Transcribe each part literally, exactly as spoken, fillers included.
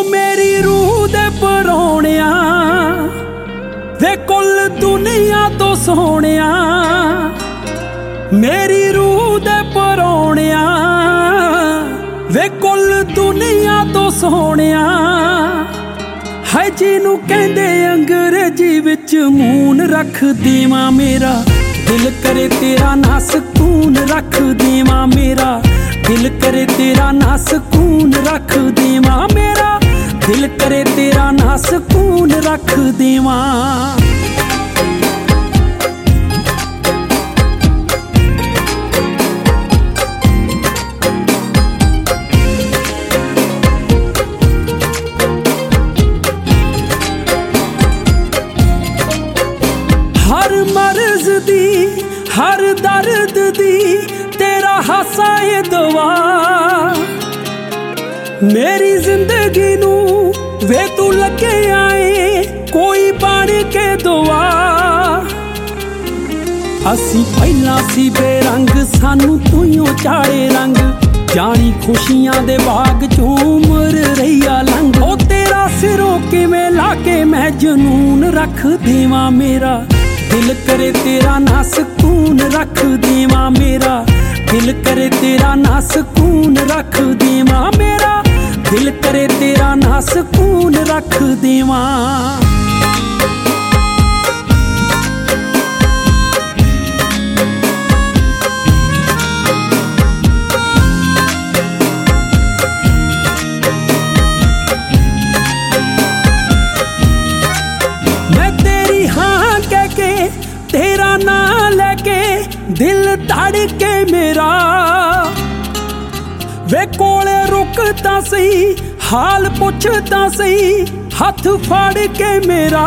मेरी रूह दे परौणिया वे कुल दुनिया तो सोहणिया, मेरी रूह दे परौणिया वे कुल दुनिया तो सोहणिया। है जिनू कहंदे अंग्रेजी विच मून रख देवां मेरा, दिल करे तेरा ना सकून रख देवां मेरा, दिल करे तेरा ना सकून रख देवां मेरा, दिल करे तेरा ना सकून रख देवां। हर मर्ज दी हर दर्द दी तेरा हासा ये दुआ, मेरी जिंदगी नू वे तू लगे आए कोई बन के दुआ। असी पहला सी बेरंग सानू तूं चाड़े रंग, जानी खुशियां दे बाग चों उम्र रहीआ लंघ। ओ तेरा सिरों किवें लाके मैं जनून रख देवां मेरा, दिल करे तेरा ना सकून रख देवां मेरा, दिल करे तेरा ना सकून रख देवां मेरा, दिल करे तेरा ना सकून रख देवां। मैं तेरी हाँ कह के तेरा ना लेके दिल धड़के मेरा, वे कोले रुकता सही हाल पुछता सही हाथ फाड़ के मेरा।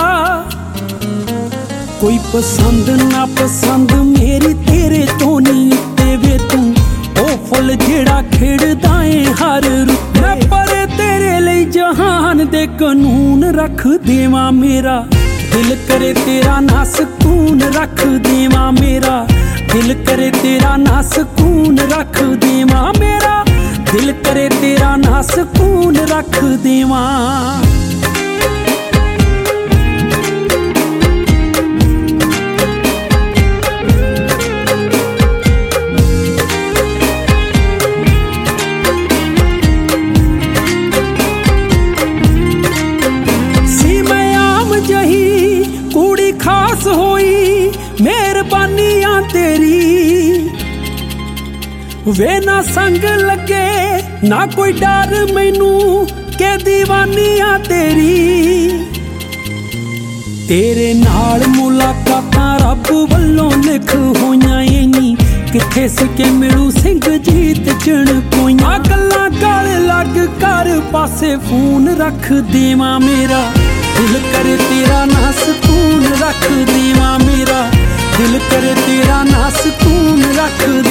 कोई पसंद ना पसंद मेरी तेरे तो नहीं उत्ते वे तू ओ फुल जेड़ा खिड़दा है हर रुत। मैं पर तेरे लिए जहान दे कानून रख देवां मेरा, दिल करे तेरा ना सकून रख देवां मेरा, दिल करे तेरा ना सकून रख देवां मेरा, दिल करे तेरा ना सकून रख देवां। सी मैं आम जही कुड़ी खास होई मेहरबानियां तेरी, वे ना संग लगे ना कोई डर मैनू के दीवानियां तेरी। तेरे नाल मुलाकातां रब वल्लों लिख होइयां इनी, किथे सिके मिलू सिंह जीत चण कोइयां। गल्लां गल लग कर पासे फोन रख देवां मेरा, दिल करे तेरा ना सकून रख देवां मेरा, दिल करे तेरा ना सकून रख